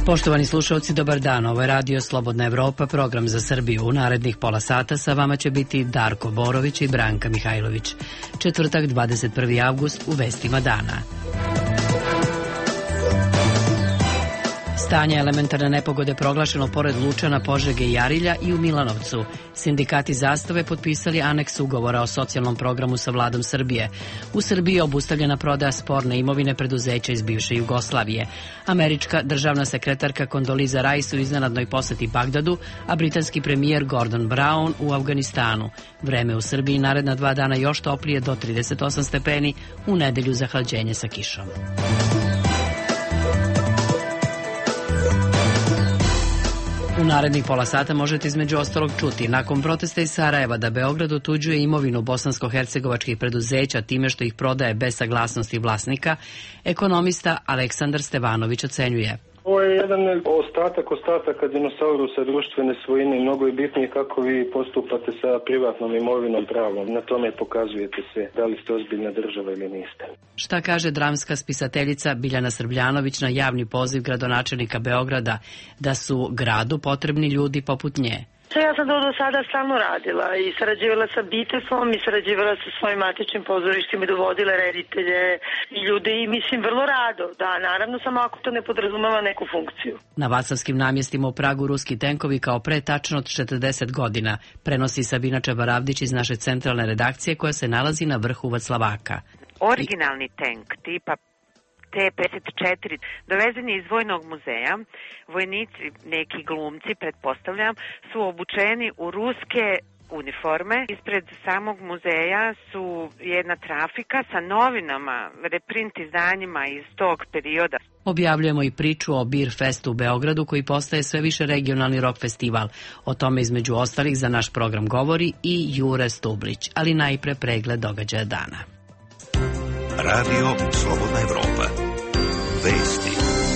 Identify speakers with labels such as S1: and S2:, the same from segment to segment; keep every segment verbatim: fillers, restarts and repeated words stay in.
S1: Poštovani slušalci, dobar dan. Ovo je Radio Slobodna Evropa, program za Srbiju. U narednih pola sata sa vama će biti Darko Borović i Branka Mihajlović. Četvrtak, dvadeset prvi avgust, u vestima dana. Stanje elementarne nepogode proglašeno pored Lučana, Požege i Jarilja i u Milanovcu. Sindikati Zastave potpisali aneks ugovora o socijalnom programu sa vladom Srbije. U Srbiji je obustavljena prodaja sporne imovine preduzeća iz bivše Jugoslavije. Američka državna sekretarka Kondoliza Rice u iznenadnoj poseti Bagdadu, a britanski premijer Gordon Brown u Afganistanu. Vreme u Srbiji naredna dva dana još toplije do trideset osam stepeni, u nedelju zahlađenje sa kišom. U narednih pola sata možete između ostalog čuti: nakon protesta iz Sarajeva da Beograd otuđuje imovinu bosansko-hercegovačkih preduzeća time što ih prodaje bez saglasnosti vlasnika, ekonomista Aleksandar Stevanović ocenjuje:
S2: ovo je jedan ostatak ostataka dinosaurusa društvene svojine. Mnogo je bitnije kako vi postupate sa privatnom imovinom pravom. Na tome pokazujete se da li ste ozbiljna država ili niste.
S1: Šta kaže dramska spisateljica Biljana Srbljanović na javni poziv gradonačelnika Beograda da su gradu potrebni ljudi poput nje?
S3: Ja sam to do sada stalno radila i sarađivala sa Bitesom i sarađivala sa svojim matičnim pozorištima i dovodila reditelje i ljude i mislim vrlo rado. Da, naravno, samo ako to ne podrazumeva neku funkciju. Na Vaclavskim namjestima u Pragu ruski tenkovi kao pre tačno od četrdeset godina, prenosi Sabina Čabaravdić iz naše centralne redakcije koja se nalazi na vrhu Vaclavaka.
S4: Originalni tenk tipa T pedeset četiri dovezen je iz vojnog muzeja. Vojnici, neki glumci, pretpostavljam, su obučeni u ruske uniforme. Ispred samog muzeja su jedna trafika sa novinama, reprint izdanjima iz tog perioda.
S1: Objavljujemo i priču o Beer Festu u Beogradu, koji postaje sve više regionalni rock festival. O tome između ostalih za naš program govori i Jure Stublić, ali najpre pregled događaja dana.
S5: Radio Slobodna Evropa. Vesti.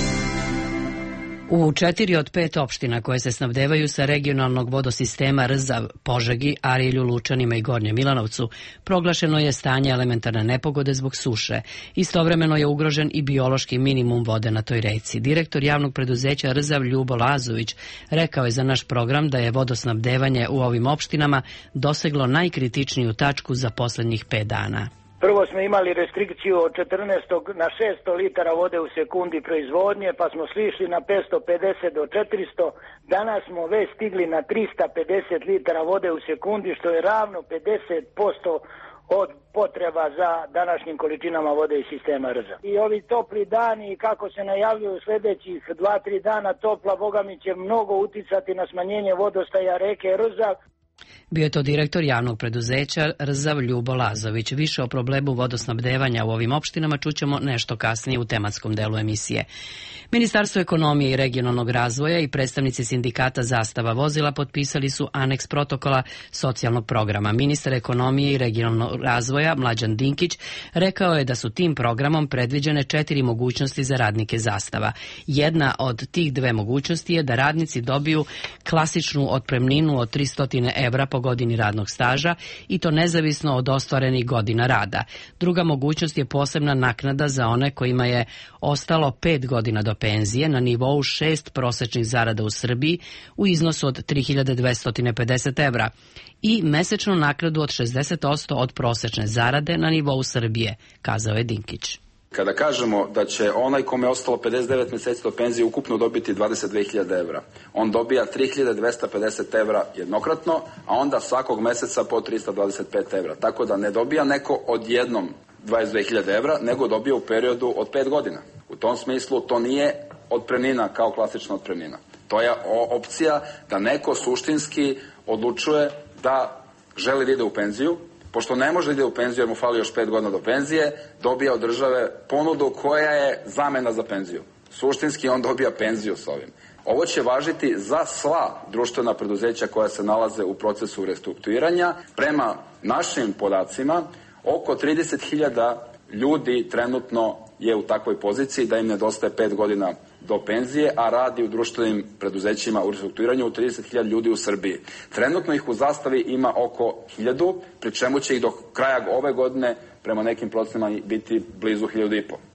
S1: U četiri od pet opština koje se snabdevaju sa regionalnog vodosistema Rzav, Požegi, Arilju, Lučanima i Gornjem Milanovcu proglašeno je stanje elementarne nepogode zbog suše. Istovremeno je ugrožen i biološki minimum vode na toj reci. Direktor javnog preduzeća Rzav Ljubo Lazović rekao je za naš program da je vodosnabdevanje u ovim opštinama doseglo najkritičniju tačku za poslednjih pet dana.
S6: Prvo smo imali restrikciju od četrnaest na šesto litara vode u sekundi proizvodnje, pa smo slišli na petsto pedeset do četiristo. Danas smo već stigli na trista pedeset litara vode u sekundi, što je ravno pedeset posto od potreba za današnjim količinama vode iz sistema Rza. I ovi topli dani, kako se najavljuju sljedećih dva tri dana topla, boga mi će mnogo uticati na smanjenje vodostaja reke Rza.
S1: Bio je to direktor javnog preduzeća Rzav Ljubo Lazović. Više o problemu vodosnabdevanja u ovim opštinama čućemo nešto kasnije u tematskom delu emisije. Ministarstvo ekonomije i regionalnog razvoja i predstavnici sindikata Zastava vozila potpisali su aneks protokola socijalnog programa. Ministar ekonomije i regionalnog razvoja Mlađan Dinkić rekao je da su tim programom predviđene četiri mogućnosti za radnike Zastava. Jedna od tih dve mogućnosti je da radnici dobiju klasičnu otpremninu od tristo evra po godini radnog staža i to nezavisno od ostvarenih godina rada. Druga mogućnost je posebna naknada za one kojima je ostalo pet godina do penzije na nivou šest prosečnih zarada u Srbiji u iznosu od tri hiljade dvesta pedeset evra i mesečnu naknadu od šezdeset posto od prosečne zarade na nivou Srbije, kazao je Dinkić.
S7: Kada kažemo da će onaj kome je ostalo pedeset devet meseci do penzije ukupno dobiti dvadeset dve hiljade evra, on dobija tri hiljade dvesta pedeset evra jednokratno, a onda svakog meseca po trista dvadeset pet evra. Tako da ne dobija neko odjednom dvadeset dve hiljade evra, nego dobija u periodu od pet godina. U tom smislu to nije otpremnina kao klasična otpremnina. To je opcija da neko suštinski odlučuje da želi da ide u penziju. Pošto ne može da ide u penziju jer mu fali još pet godina do penzije, dobija od države ponudu koja je zamena za penziju. Suštinski on dobija penziju s ovim. Ovo će važiti za sva društvena preduzeća koja se nalaze u procesu restrukturiranja. Prema našim podacima, oko trideset hiljada ljudi trenutno je u takvoj poziciji da im nedostaje pet godina do penzije, a radi u društvenim preduzećima u restrukturiranju u trideset hiljada ljudi u Srbiji. Trenutno ih u Zastavi ima oko hiljadu, pri čemu će ih do kraja ove godine prema nekim procenama biti blizu hiljadu i po.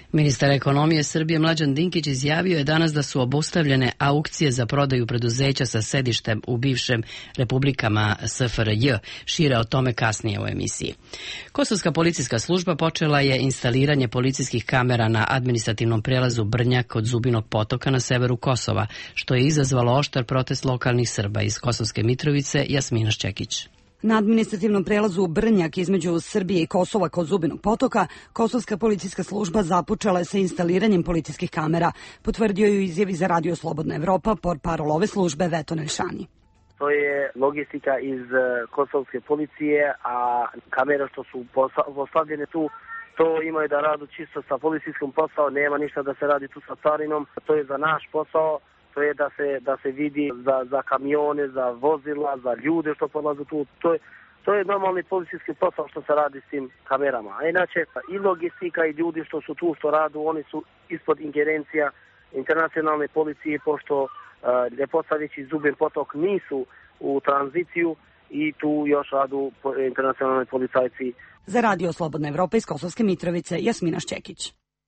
S1: Ministar ekonomije Srbije Mlađan Dinkić izjavio je danas da su obustavljene aukcije za prodaju preduzeća sa sedištem u bivšem republikama S F R J. Šire o tome kasnije u emisiji. Kosovska policijska služba počela je instaliranje policijskih kamera na administrativnom prelazu Brnjak kod Zubinog potoka na severu Kosova, što je izazvalo oštar protest lokalnih Srba. Iz Kosovske Mitrovice Jasmina Šćekić.
S8: Na administrativnom prelazu Brnjak između Srbije i Kosova kod Zubinog potoka, Kosovska policijska služba započela je sa instaliranjem policijskih kamera, potvrdio ju izjavi za Radio Slobodna Evropa portparol ove službe Veto Nelšani.
S9: To je logistika iz kosovske policije, a kamere što su postavljene tu, to imaju da radu čisto sa policijskom posao, nema ništa da se radi tu sa carinom, to je za naš posao. To je da se, da se vidi za, za kamione, za vozila, za ljude što podlazu tu. To je, to je normalni policijski posao što se radi s tim kamerama. A inače i logistika i ljudi što su tu, što radu, oni su ispod ingerencija internacionalne policije, pošto uh, Ljeposavić i Zubin potok nisu u tranziciju i tu još radu internacionalni policajci.
S8: Za Radio Slobodna Evropa iz Kosovske Mitrovice Jasmina Šćekić.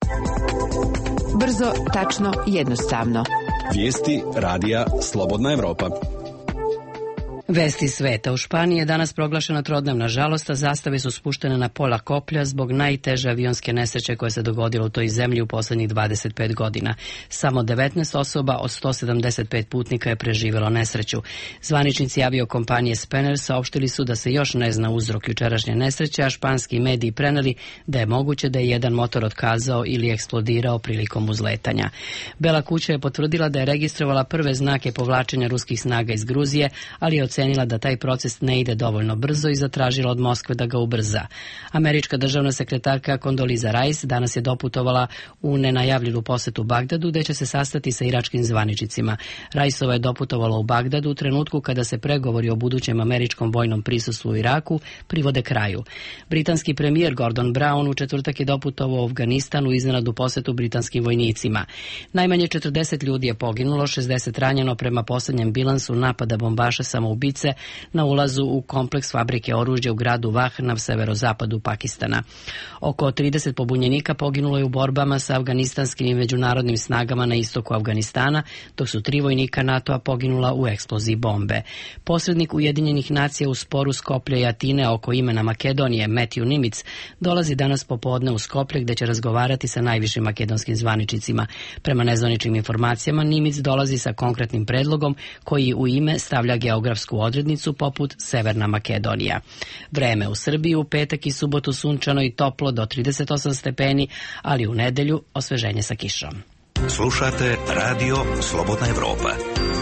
S10: Brzo, tačno, jednostavno.
S11: Vijesti radija Slobodna Evropa.
S1: Vesti sveta. U Španiji je danas proglašena trodnevna žalost, a zastave su spuštene na pola koplja zbog najteže avionske nesreće koja se dogodila u toj zemlji u poslednjih dvadeset pet godina. Samo devetnaest osoba od sto sedamdeset pet putnika je preživelo nesreću. Zvaničnici aviokompanije Spanair saopštili su da se još ne zna uzrok jučerašnje nesreće, a španski mediji preneli da je moguće da je jedan motor otkazao ili eksplodirao prilikom uzletanja. Bela kuća je potvrdila da je registrovala prve znake povlačenja ruskih snaga iz Gruzije, ali je ocenila da taj proces ne ide dovoljno brzo i zatražila od Moskve da ga ubrza. Američka državna sekretarka Condoleezza Rice danas je doputovala u nenajavljenu posetu Bagdadu, gde će se sastati sa iračkim zvaničnicima. Riceova je doputovala u Bagdadu u trenutku kada se pregovori o budućem američkom vojnom prisustvu u Iraku privode kraju. Britanski premijer Gordon Brown u četvrtak je doputovao u Afganistanu u iznenadnu posetu britanskim vojnicima. Najmanje četrdeset ljudi je poginulo, šezdeset ranjeno prema poslednjem bilansu napada bombaša samoubica na ulazu u kompleks fabrike oružja u gradu Vah na severozapadu Pakistana. Oko trideset pobunjenika poginulo je u borbama sa afganistanskim i međunarodnim snagama na istoku Afganistana, dok su tri vojnika NATO-a poginula u eksploziji bombe. Posrednik Ujedinjenih nacija u sporu Skoplja i Atine oko imena Makedonije, Matthew Nimitz, dolazi danas popodne u Skoplje gde će razgovarati sa najvišim makedonskim zvaničnicima. Prema nezvaničnim informacijama, Nimitz dolazi sa konkretnim predlogom koji u ime stavlja geografsku odrednicu poput Severna Makedonija. Vreme u Srbiji u petak i subotu sunčano i toplo do trideset osam stepeni, ali u nedelju osveženje sa kišom.
S5: Slušate Radio Slobodna Evropa.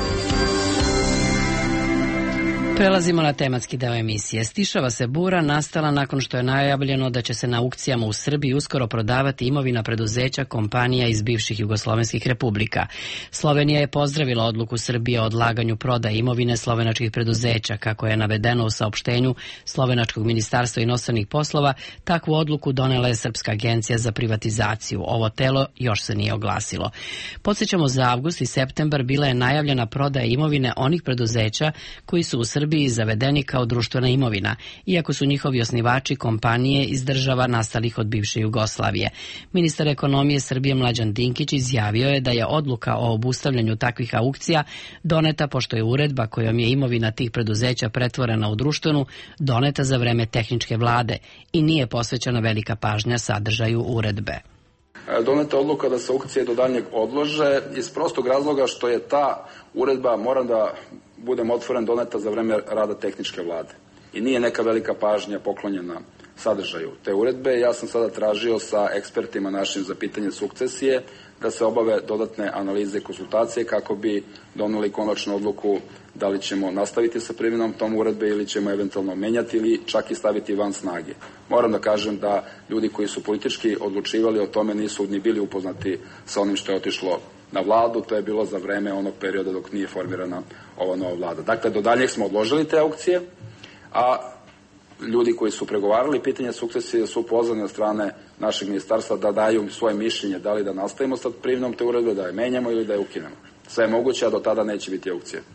S1: Prelazimo na tematski deo emisije. Stišava se bura nastala nakon što je najavljeno da će se na aukcijama u Srbiji uskoro prodavati imovina preduzeća kompanija iz bivših jugoslovenskih republika. Slovenija je pozdravila odluku Srbije o odlaganju prodaje imovine slovenačkih preduzeća. Kako je navedeno u saopštenju Slovenačkog ministarstva inostranih poslova, takvu odluku donela je Srpska agencija za privatizaciju. Ovo telo još se nije oglasilo. Podsjećamo, za avgust i septembar bila je najavljena prodaja imovine onih preduzeća koji su u Srbiji zavedeni kao društvena imovina, iako su njihovi osnivači kompanije iz država nastalih od bivše Jugoslavije. Ministar ekonomije Srbije Mlađan Dinkić izjavio je da je odluka o obustavljanju takvih aukcija doneta pošto je uredba kojom je imovina tih preduzeća pretvorena u društvenu doneta za vreme tehničke vlade i nije posvećena velika pažnja sadržaju uredbe.
S7: Doneta odluka da se aukcije do daljnjeg odlože iz prostog razloga što je ta uredba, moram da budem otvoren, doneta za vreme rada tehničke vlade. I nije neka velika pažnja poklonjena sadržaju te uredbe. Ja sam sada tražio sa ekspertima našim za pitanje sukcesije da se obave dodatne analize i konsultacije kako bi doneli konačnu odluku da li ćemo nastaviti sa primjenom tom uredbe ili ćemo eventualno menjati ili čak i staviti van snage. Moram da kažem da ljudi koji su politički odlučivali o tome nisu ni bili upoznati sa onim što je otišlo na vladu, to je bilo za vreme onog perioda dok nije formirana ova nova vlada. Dakle, do daljnjeg smo odložili te aukcije, a ljudi koji su pregovarali pitanje sukcesije su pozvani od strane našeg ministarstva da daju svoje mišljenje, da li da nastavimo sa primjenom te uredbe, da je menjamo ili da je ukinemo. Sve je moguće, a do tada neće biti aukcije.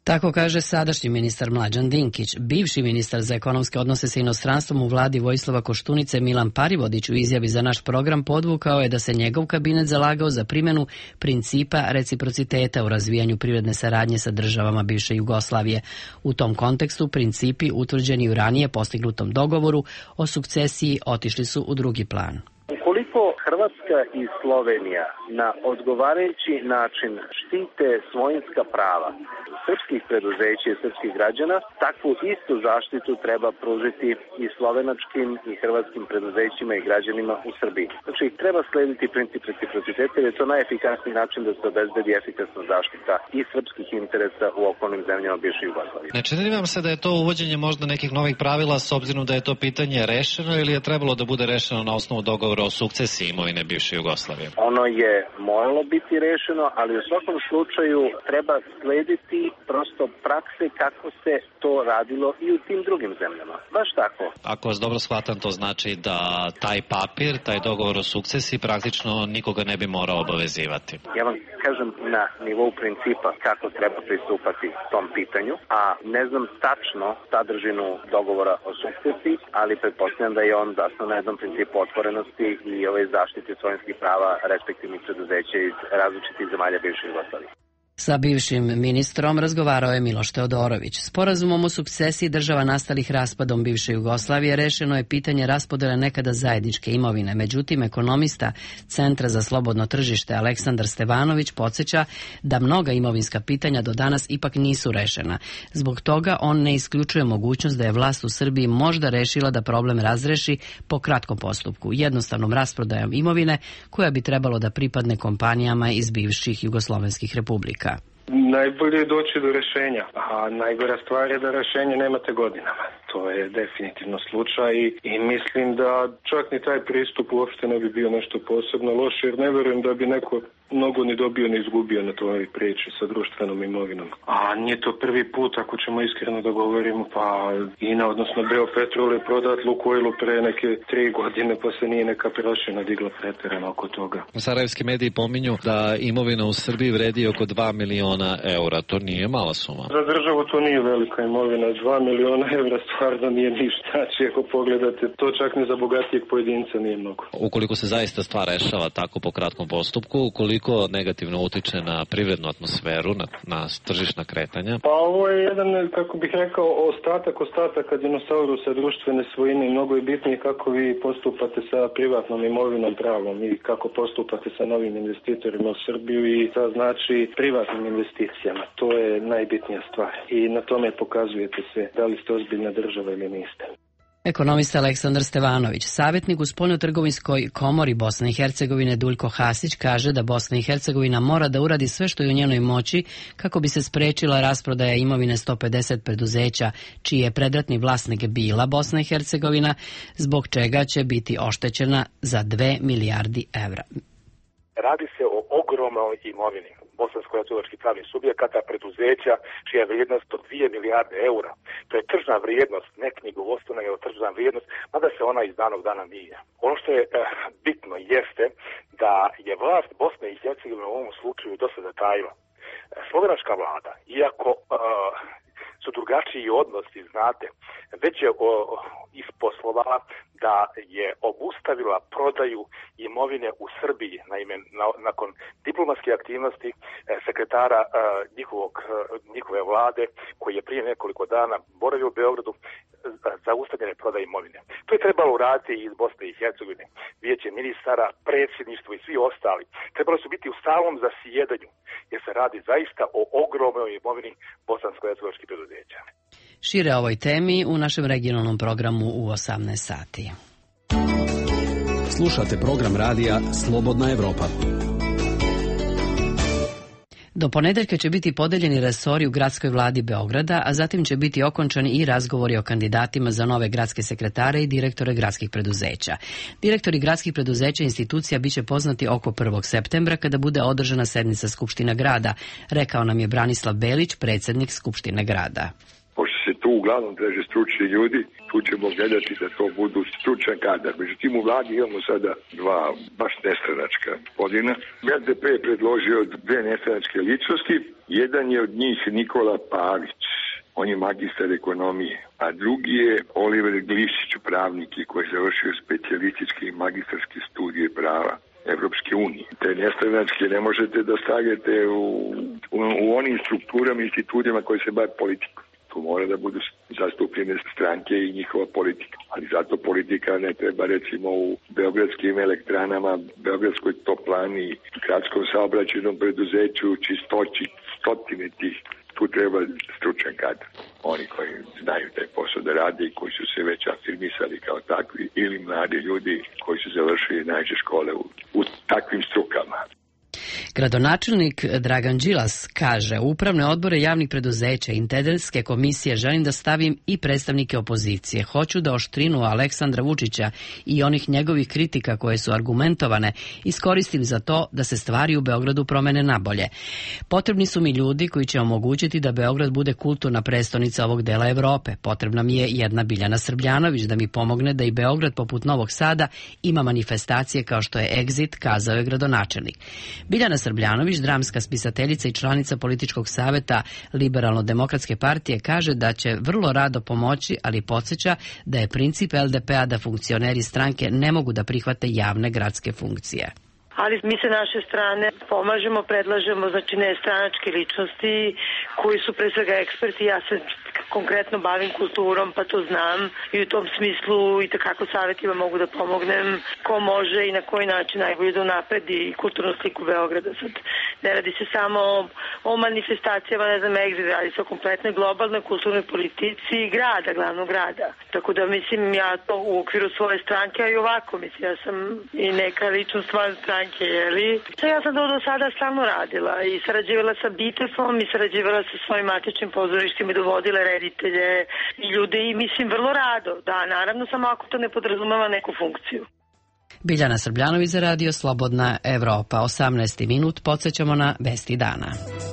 S1: Tako kaže sadašnji ministar Mlađan Dinkić. Bivši ministar za ekonomske odnose sa inostranstvom u vladi Vojislava Koštunice Milan Parivodić u izjavi za naš program podvukao je da se njegov kabinet zalagao za primjenu principa reciprociteta u razvijanju privredne saradnje sa državama bivše Jugoslavije. U tom kontekstu principi utvrđeni u ranije postignutom dogovoru o sukcesiji otišli su u drugi plan.
S9: Ukoliko Hrvatska i Slovenija na odgovarajući način štite svojinska prava srpskih preduzeća i srpskih građana, takvu istu zaštitu treba pružiti i slovenačkim i hrvatskim preduzećima i građanima u Srbiji. Znači, treba slediti princip reciprociteta jer je to najefikasniji način da se obezbedi efikasna zaštita i srpskih interesa u okolnim zemljama bivše Jugoslavije.
S12: Ne čini vam se da je to uvođenje možda nekih novih pravila s obzirom da je to pitanje rešeno ili je trebalo da bude rešeno na osnovu dogovora o sukcesiji imovine bivše Jugoslavije?
S9: Ono je moralo biti rešeno, ali u svakom slučaju treba slediti prosto prakse kako se to radilo i u tim drugim zemljama. Baš tako.
S12: Ako vas dobro shvatam, to znači da taj papir, taj dogovor o sukcesiji praktično nikoga ne bi morao obavezivati.
S9: Ja vam kažem na nivou principa kako treba pristupati tom pitanju, a ne znam tačno sadržinu dogovora o sukcesiji, ali pretpostavljam da je on zasnovan na jednom principu otvorenosti i ove zaštite svojinskih prava respektivnih preduzeća iz različitih zemalja bivše Jugoslavije.
S1: Sa bivšim ministrom razgovarao je Miloš Teodorović. Sporazumom o sukcesiji država nastalih raspadom bivše Jugoslavije rešeno je pitanje raspodele nekada zajedničke imovine. Međutim, ekonomista Centra za slobodno tržište Aleksandar Stevanović podsjeća da mnoga imovinska pitanja do danas ipak nisu rešena. Zbog toga on ne isključuje mogućnost da je vlast u Srbiji možda rešila da problem razreši po kratkom postupku, jednostavnom rasprodajom imovine koja bi trebalo da pripadne kompanijama iz bivših jugoslovenskih republika.
S2: Najbolje je doći do rešenja, a najgora stvar je da rešenje nemate godinama. To je definitivno slučaj i, i mislim da čak ni taj pristup uopšte ne bi bio nešto posebno loše, jer ne verujem da bi neko mnogo ni dobio ni izgubio na toj priči sa društvenom imovinom. A nije to prvi put, ako ćemo iskreno da govorimo, pa INA, odnosno Beopetrol je prodat Lukoilu pre neke tri godine, pa se nije neka prašina digla preterano oko toga.
S12: Sarajevski mediji pominju da imovina u Srbiji vredi oko dva miliona eura. To nije mala suma.
S2: Za državu to nije velika imovina. dva miliona eura stvarno nije ništa. Znači, ako pogledate, to čak ni za bogatijeg pojedinca nije mnogo.
S12: Ukoliko se zaista stvar rešava tako po kratkom postupku, koliko negativno utiče na privrednu atmosferu, na, na tržišna kretanja?
S2: Pa ovo je jedan, kako bih rekao, ostatak ostataka dinosaurusa društvene svojine. Mnogo je bitnije kako vi postupate sa privatnom imovinom pravom i kako postupate sa novim investitorima u Srbiju i sa znači privatnim investicijama. To je najbitnija stvar i na tome pokazujete se da li ste ozbiljna država ili niste.
S1: Ekonomista Aleksandar Stevanović, savjetnik u Spoljnotrgovinskoj komori Bosne i Hercegovine Duljko Hasić, kaže da Bosna i Hercegovina mora da uradi sve što je u njenoj moći kako bi se sprečila rasprodaja imovine sto pedeset preduzeća, čiji je predratni vlasnik bila Bosna i Hercegovina, zbog čega će biti oštećena za dve milijardi evra.
S13: Radi se o ogromnoj imovini bosansko-hercegovačkih pravnih subjekata, preduzeća čija je vrijednost od dvije milijarde eura. To je tržna vrijednost, ne knjigovodstvena, nego tržna vrijednost, mada se ona iz danog dana mijenja. Ono što je eh, bitno jeste da je vlast Bosne i Hercegovine u ovom slučaju dosta zatajila. Slovenačka vlada, iako eh, su drugačiji odnosi, znate, već je o, isposlovala da je obustavila prodaju imovine u Srbiji. Naime, na, nakon diplomatske aktivnosti e, sekretara e, njihovog, e, njihove vlade, koji je prije nekoliko dana boravio u Beogradu, zaustavljene prodaje imovine. To je trebalo uraditi iz Bosne i Hercegovine. Vijeće ministara, predsjedništvo i svi ostali. Trebalo su biti u stalnom zasjedanju, jer se radi zaista o ogromnoj imovini bosansko-hercegovačkih preduzeća.
S1: Šire o ovoj temi u našem regionalnom programu u osamnaest sati.
S11: Slušate program radija Slobodna Evropa.
S1: Do ponedeljka će biti podeljeni resori u gradskoj vladi Beograda, a zatim će biti okončani i razgovori o kandidatima za nove gradske sekretare i direktore gradskih preduzeća. Direktori gradskih preduzeća i institucija biće poznati oko prvog septembra kada bude održana sednica Skupštine grada, rekao nam je Branislav Belić, predsjednik Skupštine grada.
S14: Pošto se tu uglavnom traže stručni ljudi, tu ćemo gledati da to budu stručan kadar. Međutim, u vladi imamo sada dva baš nestranačka podina. es de pe je predložio dve nestranačke ličnosti, jedan je od njih Nikola Pavić, on je magistar ekonomije, a drugi je Oliver Glišić, pravnik koji je završio specijalističke i magistarske studije prava Evropske unije. Te nestranačke ne možete da stavljate u, u, u onim strukturama i institucijama koje se bave politikom. Tu mora da budu zastupljene stranke i njihova politika. Ali zato politika ne treba recimo u beogradskim elektranama, beogradskoj toplani, gradskom saobraćajnom preduzeću, čistoći, stotine tih. Tu treba stručan kadar. Oni koji znaju taj posao da rade i koji su se već afirmisali kao takvi ili mladi ljudi koji su završili najče škole u, u takvim strukama.
S1: Gradonačelnik Dragan Đilas kaže, u upravne odbore javnih preduzeća i intendanske komisije želim da stavim i predstavnike opozicije. Hoću da oštrinu Aleksandra Vučića i onih njegovih kritika koje su argumentovane iskoristim za to da se stvari u Beogradu promene nabolje. Potrebni su mi ljudi koji će omogućiti da Beograd bude kulturna prestonica ovog dela Evrope. Potrebna mi je jedna Biljana Srbljanović da mi pomogne da i Beograd poput Novog Sada ima manifestacije kao što je Exit, kazao je gradonačelnik. Biljana Srbljanović, dramska spisateljica i članica političkog saveta Liberalno-demokratske partije, kaže da će vrlo rado pomoći, ali podsjeća da je princip el de pe-a da funkcioneri stranke ne mogu da prihvate javne gradske funkcije.
S3: Ali mi se naše strane pomažemo, predlažemo, znači ne stranačke ličnosti koji su pre svega eksperti. Ja se konkretno bavim kulturom, pa to znam i u tom smislu i takako savjetima mogu da pomognem ko može i na koji način najbolje da unapredi kulturnu sliku Beograda. Sad ne radi se samo o manifestacijama, ne znam, Exit, radi se o kompletnoj globalnoj kulturnoj politici grada, glavnog grada. Tako da mislim ja to u okviru svoje stranke, a i ovako mislim, ja sam i neka ličnost van stranke, jeli? Ja sam to do sada stalno radila i sarađivala sa Bitefom i sarađivala sa svojim matičnim pozorištima i dovodila reditelje i ljude i mislim vrlo rado, da, naravno samo ako to ne podrazumeva neku funkciju.
S1: Biljana Srbljanović za radio Slobodna Evropa, osamnaesti minut, podsjećamo na vesti dana.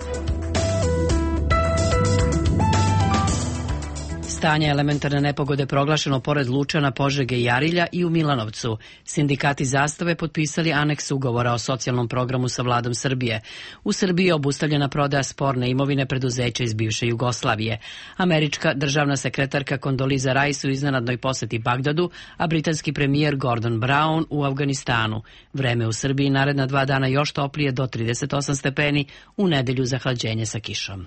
S1: Stanje elementarne nepogode proglašeno pored Lučana, Požege i Arilja i u Milanovcu. Sindikati Zastave potpisali aneks ugovora o socijalnom programu sa vladom Srbije. U Srbiji je obustavljena prodaja sporne imovine preduzeća iz bivše Jugoslavije. Američka državna sekretarka Kondoliza Rice u iznenadnoj poseti Bagdadu, a britanski premijer Gordon Brown u Afganistanu. Vreme u Srbiji naredna dva dana još toplije do trideset osam stepeni, u nedelju zahlađenje sa kišom.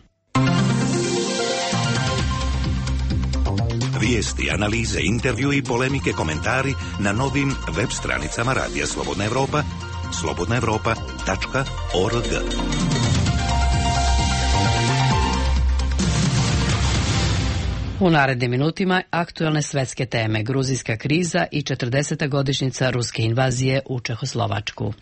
S5: Vijesti, analize, intervju i polemike, komentari na novim web stranicama Radija Slobodna Evropa, slobodna evropa tačka org.
S1: U narednim minutima aktuelne svetske teme, gruzijska kriza i četrdeseta godišnjica ruske invazije u Čehoslovačku.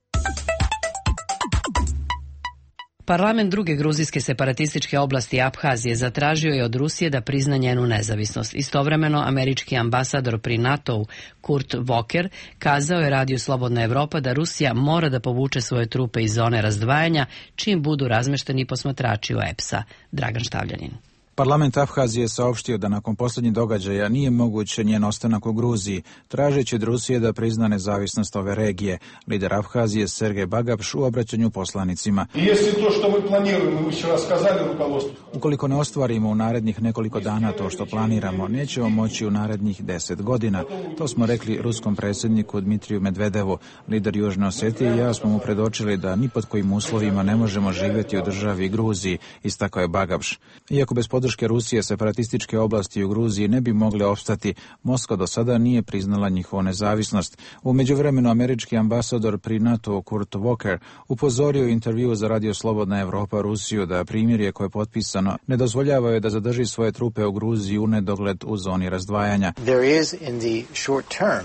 S1: Parlament druge gruzijske separatističke oblasti Abhazije zatražio je od Rusije da prizna njenu nezavisnost. Istovremeno, američki ambasador pri NATO-u Kurt Volker kazao je Radiju Slobodna Evropa da Rusija mora da povuče svoje trupe iz zone razdvajanja čim budu razmešteni posmatrači u E P S-a. Dragan Štavljanin.
S15: Parlament Abhazije saopštio da nakon posljednjih događaja nije moguć njen ostanak u Gruziji, tražeći od Rusije da prizna nezavisnost ove regije. Lider Abhazije Sergej Bagapš u obraćanju poslanicima. Ukoliko ne ostvarimo u narednih nekoliko dana to što planiramo, nećemo moći u narednih deset godina. To smo rekli ruskom predsjedniku Dmitriju Medvedevu. Lider Južne Osetije i ja smo mu predočili da ni pod kojim uslovima ne možemo živjeti u državi Gruziji, istakao je Bagapš. Iako bez podrške Rusije separatističke oblasti u Gruziji ne bi mogle opstati, Moskva do sada nije priznala njihovu nezavisnost. U međuvremenu američki ambasador pri NATO Kurt Volker upozorio u intervju za Radio Slobodna Evropa Rusiju da primirje koje je potpisano ne dozvoljava joj da zadrži svoje trupe u Gruziji u nedogled u zoni razdvajanja.
S16: There is in the short term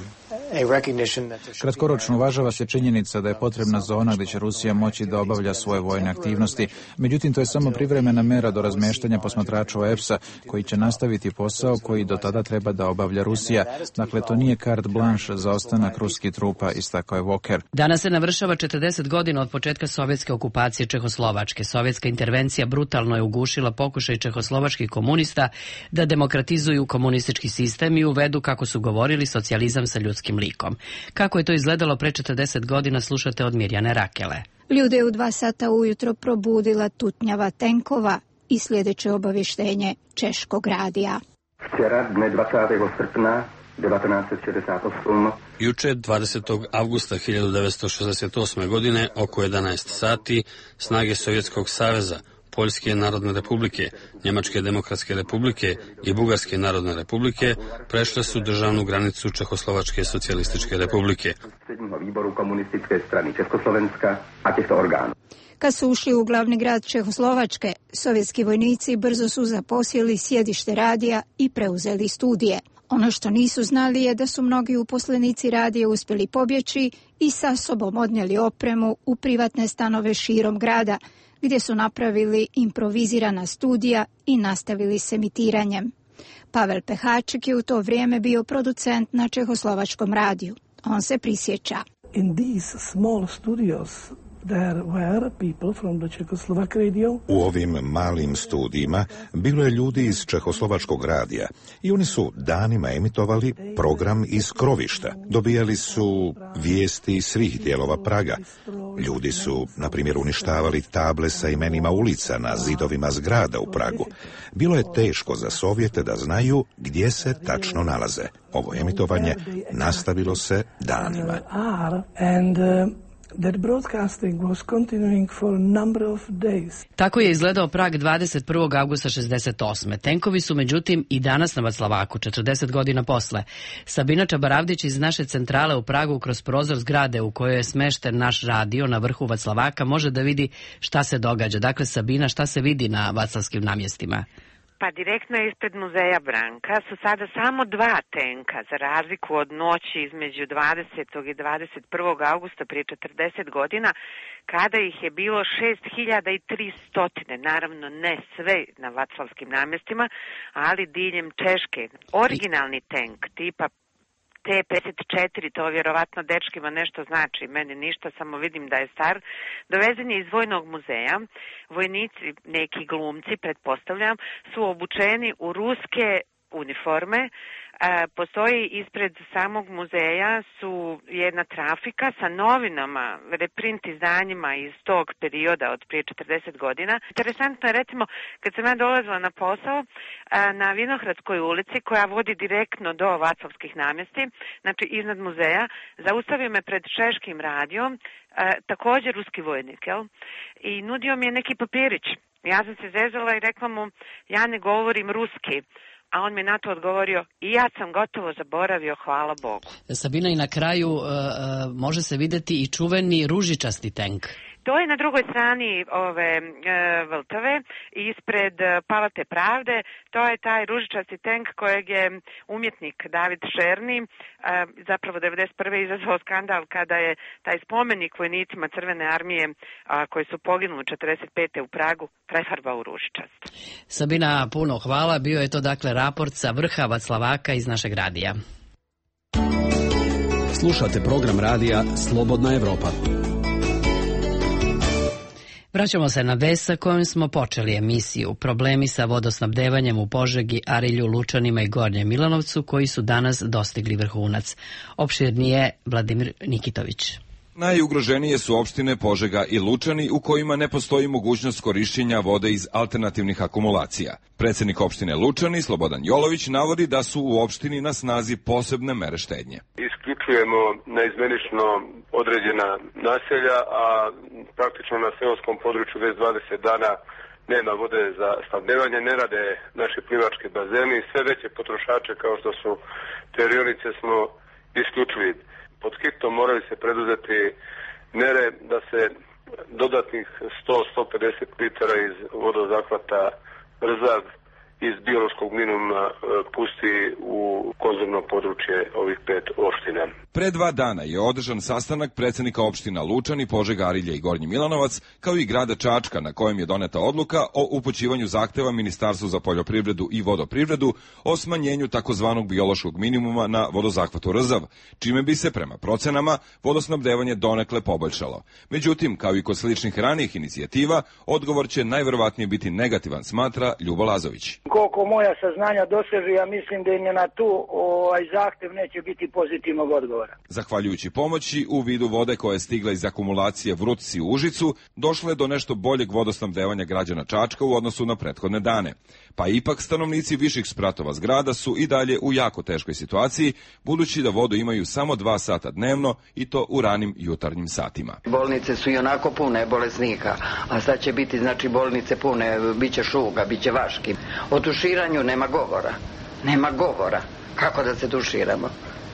S15: Kratkoročno uvažava se činjenica da je potrebna zona gdje će Rusija moći da obavlja svoje vojne aktivnosti. Međutim, to je samo privremena mera do razmeštanja posmatrača E P S-a koji će nastaviti posao koji do tada treba da obavlja Rusija. Dakle, to nije carte blanche za ostanak ruskih trupa, istakao je Walker.
S1: Danas se navršava četrdeset godina od početka sovjetske okupacije Čehoslovačke. Sovjetska intervencija brutalno je ugušila pokušaj čehoslovačkih komunista da demokratizuju komunistički sistem i uvedu, kako su govorili, socijalizam sa ljudskim likom. Kako je to izgledalo pre četrdeset godina, slušate od Mirjane Rakele.
S16: Ljude je u dva sata ujutro probudila tutnjava tenkova i sljedeće obavještenje češkog radija.
S17: Včera, dne dvadesetog srpnja devetnaest šezdeset osam,
S18: Juče, dvadesetog avgusta hiljadu devetsto šezdeset osme. godine, oko jedanaest sati, snage Sovjetskog saveza, Poljske narodne republike, Njemačke demokratske republike i Bugarske narodne republike prešle su državnu granicu Čehoslovačke socijalističke republike.
S17: výboru komunistické strany Československa a těchto orgánů.
S16: Kad su ušli u glavni grad Čehoslovačke, sovjetski vojnici brzo su zaposjeli sjedište radija i preuzeli studije. Ono što nisu znali je da su mnogi uposlenici radija uspjeli pobjeći i sa sobom odnijeli opremu u privatne stanove širom grada, gdje su napravili improvizirana studija i nastavili s emitiranjem. Pavel Pehaček je u to vrijeme bio producent na Čehoslovačkom radiju. On se prisjeća.
S19: In these small studios there were people from the Czechoslovak radio.
S5: U ovim malim studijima bilo je ljudi iz Čehoslovačkog radija i oni su danima emitovali program iz krovišta. Dobijali su vijesti iz svih dijelova Praga. Ljudi su, na primjer, uništavali table sa imenima ulica na zidovima zgrada u Pragu. Bilo je teško za Sovjete da znaju gdje se tačno nalaze. Ovo emitovanje nastavilo se danima.
S19: That broadcasting was continuing for a number of days.
S1: Tako je izgledao Prag dvadeset prvog avgusta šezdeset osme. Tenkovi su međutim i danas na Vaclavaku, četrdeset godina posle. Sabina Čabaravdić iz naše centrale u Pragu kroz prozor zgrade u kojoj je smešten naš radio na vrhu Vaclavaka može da vidi šta se događa. Dakle, Sabina, šta se vidi na vaclavskim namjestima?
S4: Pa direktno ispred muzeja Branka su sada samo dva tenka, za razliku od noći između dvadesetog i dvadeset prvog avgusta prije četrdeset godina, kada ih je bilo šest hiljada tristo. Naravno ne sve na vaclavskim namjestima, ali diljem Češke. Originalni tenk tipa T pedeset četiri, to vjerovatno dečkima nešto znači, meni ništa, samo vidim da je star, dovezen je iz vojnog muzeja. Vojnici, neki glumci, pretpostavljam, su obučeni u ruske uniforme. E, postoji ispred samog muzeja su jedna trafika sa novinama, reprint izdanjima iz tog perioda od prije četrdeset godina. Interesantno je, recimo, kad sam ja dolazila na posao, na Vinohradskoj ulici, koja vodi direktno do Vaclavskih namjesti, znači iznad muzeja, zaustavio me pred češkim radijom, također ruski vojnik, jel? I nudio mi je neki papirić. Ja sam se zezala i rekla mu, ja ne govorim ruski. A on mi na to odgovorio, i ja sam gotovo zaboravio, hvala Bogu.
S1: Sabina, i na kraju uh, može se vidjeti i čuveni ružičasti tenk.
S4: To je na drugoj strani ove e, Vltave, ispred Palate Pravde. To je taj ružičasti tenk kojeg je umjetnik David Šerni, e, zapravo devedeset prve izazvao skandal kada je taj spomenik vojnicima Crvene armije a, koji su poginuli četrdeset pete u Pragu prefarbao u ružičast.
S1: Sabina, puno hvala. Bio je to dakle raport sa vrha Vaclavaka iz našeg radija.
S11: Slušate program radija Slobodna Evropa.
S1: Vraćamo se na vest sa kojom smo počeli emisiju. Problemi sa vodosnabdevanjem u Požegi, Arilju, Lučanima i Gornjem Milanovcu koji su danas dostigli vrhunac. Opširnije Vladimir Nikitović.
S20: Najugroženije su opštine Požega i Lučani u kojima ne postoji mogućnost korišćenja vode iz alternativnih akumulacija. Predsjednik opštine Lučani, Slobodan Jolović, navodi da su u opštini na snazi posebne mere štednje.
S21: Isključujemo naizmenično određena naselja, a praktično na seoskom području već dvadeset dana nema vode za snabdevanje, ne rade naši plivački bazeni, sve veće potrošače kao što su te rionice smo isključili. Pod hitno moraju se preduzeti mere da se dodatnih sto do sto pedeset litara iz vodozahvata Rzav iz biološkog minimuma pusti u konzumno područje ovih pet opština.
S20: Pre dva dana je održan sastanak predsednika opština Lučani, Požega, Arilje i Gornji Milanovac, kao i grada Čačka, na kojem je doneta odluka o upućivanju zahteva Ministarstvu za poljoprivredu i vodoprivredu o smanjenju takozvanog biološkog minimuma na vodozahvatu Rzav, čime bi se prema procenama vodosnabdevanje donekle poboljšalo. Međutim, kao i kod sličnih ranijih inicijativa, odgovor će najverovatnije biti negativan, smatra Ljubo Lazović.
S6: Koliko moja saznanja dosežu, ja mislim da im je na tu ovaj zahtev neće biti pozitivnog odgovora.
S20: Zahvaljujući pomoći u vidu vode koja je stigla iz akumulacije Vrutci u Užicu, došlo je do nešto boljeg vodosnabdevanja građana Čačka u odnosu na prethodne dane. Pa ipak stanovnici viših spratova zgrada su i dalje u jako teškoj situaciji, budući da vodu imaju samo dva sata dnevno i to u ranim jutarnjim satima.
S22: Bolnice su i onako pune bolesnika, a sad će biti znači bolnice pune, bit će Šuga, bit će Vaški. O tuširanju nema govora, nema govora. Kako da se tuširamo?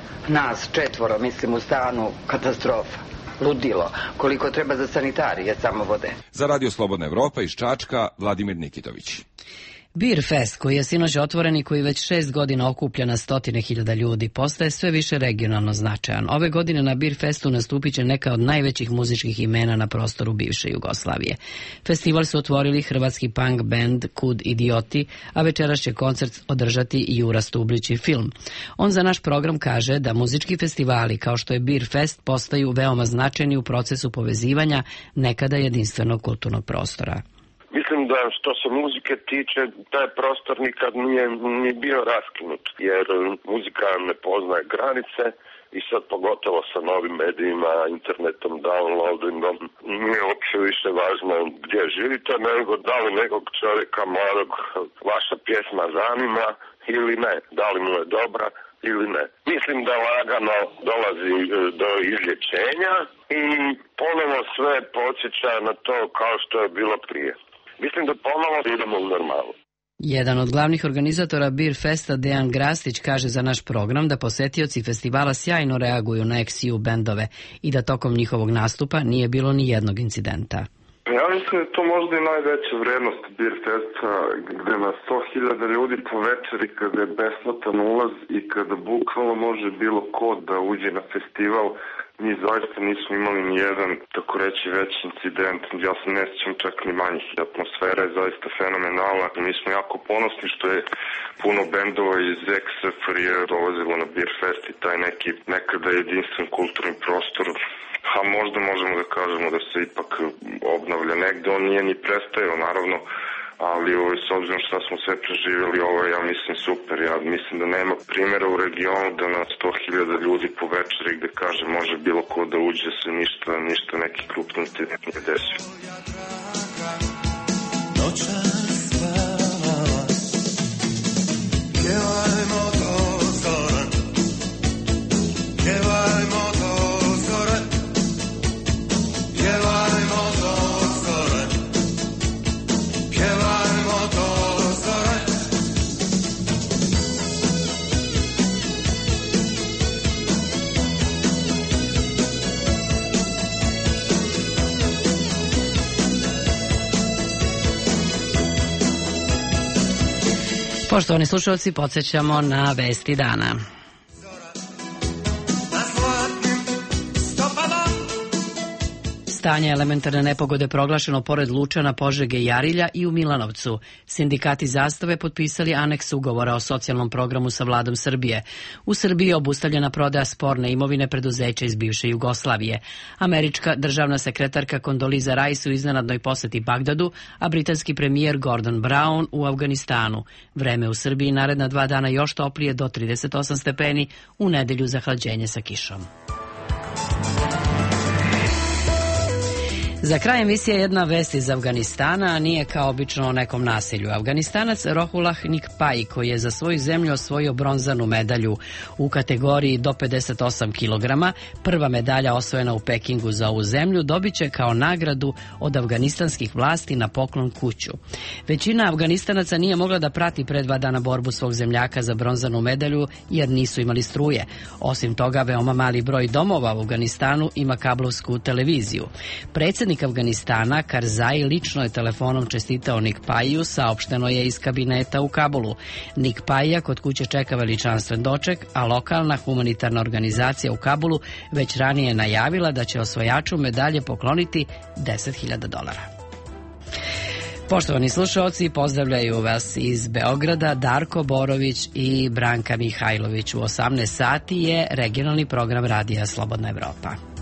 S22: Nas četvoro, mislim, u stanu, katastrofa. Ludilo. Koliko treba za sanitarije, samo vode.
S20: Za Radio Slobodna Evropa iz Čačka, Vladimir Nikitović.
S1: Beer Fest, koji je sinoć otvoren i koji već šest godina okuplja na stotine hiljada ljudi, postaje sve više regionalno značajan. Ove godine na Beer Festu nastupit će neka od najvećih muzičkih imena na prostoru bivše Jugoslavije. Festival su otvorili hrvatski punk band Kud Idioti, a večeras će koncert održati i Jura Stublić i film. On za naš program kaže da muzički festivali kao što je Beer Fest postaju veoma značajni u procesu povezivanja nekada jedinstvenog kulturnog prostora.
S23: Mislim da što se muzike tiče, taj prostor nikad nije, nije bio raskinut, jer muzika ne poznaje granice i sad pogotovo sa novim medijima, internetom, downloadingom, nije uopće više važno gdje živite, nego da li nekog čovjeka mladog vaša pjesma zanima ili ne, da li mu je dobra ili ne. Mislim da lagano dolazi do izlječenja i ponovo sve podsjeća na to kao što je bilo prije. Mislim da ponovo idemo u normalu.
S1: Jedan od glavnih organizatora Beer Festa, Dejan Grastić, kaže za naš program da posetioci festivala sjajno reaguju na X U bendove i da tokom njihovog nastupa nije bilo ni jednog incidenta.
S24: Ja mislim da je to možda i najveća vrednost Beer Festa, gde na sto hiljada ljudi po večeri, kada je besplatan ulaz i kada bukvalno može bilo ko da uđe na festival. Mi zaista nismo imali ni jedan, tako reći, veći incident. Ja se ne sjećam čak ni manjih. Atmosfera je zaista fenomenalna. Mi smo jako ponosni što je puno bendova iz ex es er je dolazilo na Beer Fest i taj neki nekada jedinstven kulturni prostor. A možda možemo da kažemo da se ipak obnavlja negde. On nije ni prestajao, naravno, ali ovaj, s obzirom što smo sve preživjeli, ovo je, ja mislim, super. Ja mislim da nema primjera u regionu da na sto hiljada ljudi po večeri gde kaže može bilo ko da uđe se ništa, ništa neki krupni incident ne desio. Noćas spava, pjevajmo do zora, pjevajmo do zora, pjevajmo do zora, pjevajmo do zora.
S1: Poštovani slušalci, podsjećamo na vesti dana. Stanje elementarne nepogode proglašeno pored Lučana, Požege i Arilja i u Milanovcu. Sindikati Zastave potpisali aneks ugovora o socijalnom programu sa vladom Srbije. U Srbiji je obustavljena prodaja sporne imovine preduzeća iz bivše Jugoslavije. Američka državna sekretarka Kondoliza Rice u iznenadnoj poseti Bagdadu, a britanski premijer Gordon Brown u Afganistanu. Vreme u Srbiji naredna dva dana još toplije do trideset osam stepeni, u nedelju zahlađenje sa kišom. Za kraj emisije jedna vest iz Afganistana, a nije kao obično o nekom nasilju. Afganistanac Rohullah Nikpai, koji je za svoju zemlju osvojio bronzanu medalju u kategoriji do pedeset osam kilograma, prva medalja osvojena u Pekingu za ovu zemlju, dobit će kao nagradu od afganistanskih vlasti na poklon kuću. Većina Afganistanaca nije mogla da prati pre dva dana borbu svog zemljaka za bronzanu medalju jer nisu imali struje. Osim toga, veoma mali broj domova u Afganistanu ima kablovsku televiziju. Predsjednik Predsednik Afganistana Karzai lično je telefonom čestitao Nik Paiju, saopšteno je iz kabineta u Kabulu. Nik Paija kod kuće čeka veličanstven doček, a lokalna humanitarna organizacija u Kabulu već ranije najavila da će osvajaču medalje pokloniti deset hiljada dolara. Poštovani slušaoci, pozdravljaju vas iz Beograda Darko Borović i Branka Mihajlović. U osamnaest sati je regionalni program Radija Slobodna Evropa.